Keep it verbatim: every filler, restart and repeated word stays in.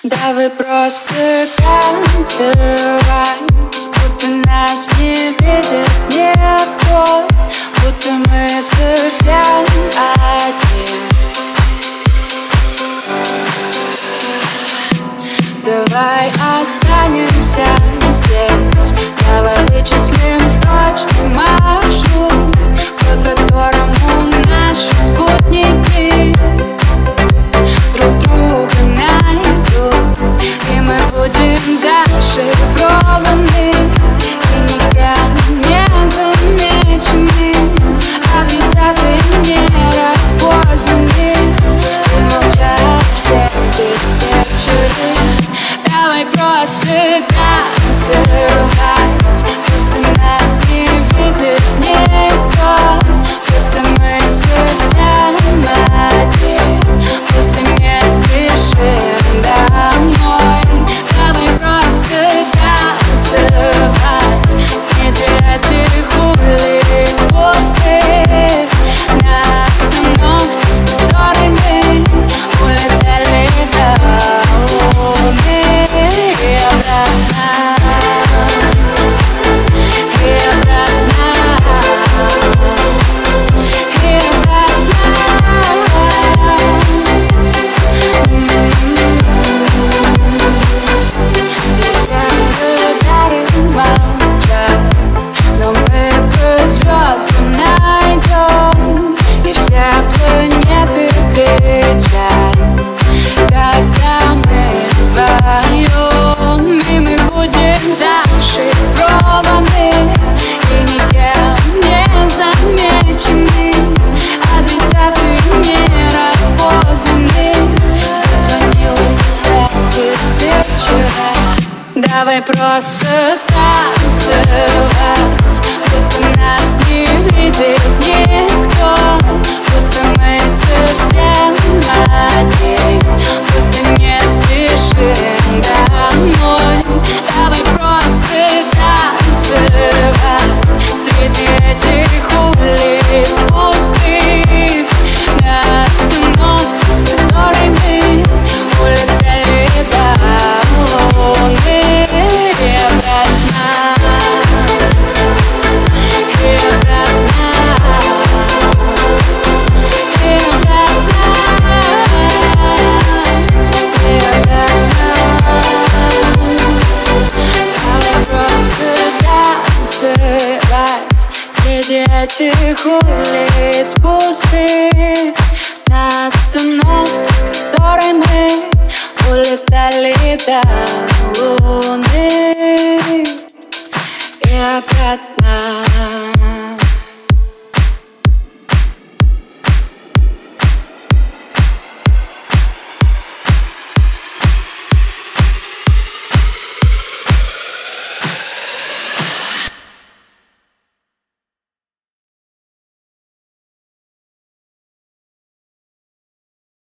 Давай просто танцевать, будто нас не видит никто, будто мы совсем одни. Давай останемся здесь, давай вычислим точный маршрут, по которому наши спутники друг друга найдут, и мы будем зашифрованы и никем не замечены, адресаты не распознаны, и молчат все диспетчеры. Давай просто танцевать, будто нас не видит никто, будто мы совсем одни, будто не спешим домой. Давай просто танцевать среди этих улиц пустых, на остановке, с которой мы улетели до луны. И обратно, и обратно, и обратно. И все радары молчат, но мы по звездам найдем, и все планеты кричат, когда мы вдвоем, и мы будем зашифрованы и никем не замечены, адресаты не распознаны. Позвонил кстати диспетчера. Давай просто танцевать, будто нас не видит никто, будто мы совсем одни, будто не спешим домой. Давай просто танцевать среди этих улиц пустых, на остановке, с которой мы улетели до луны. И обратно, и обратно, и обратно, и обратно. Давай просто танцевать среди этих улиц пустых, на остановке, с которой мы улетали до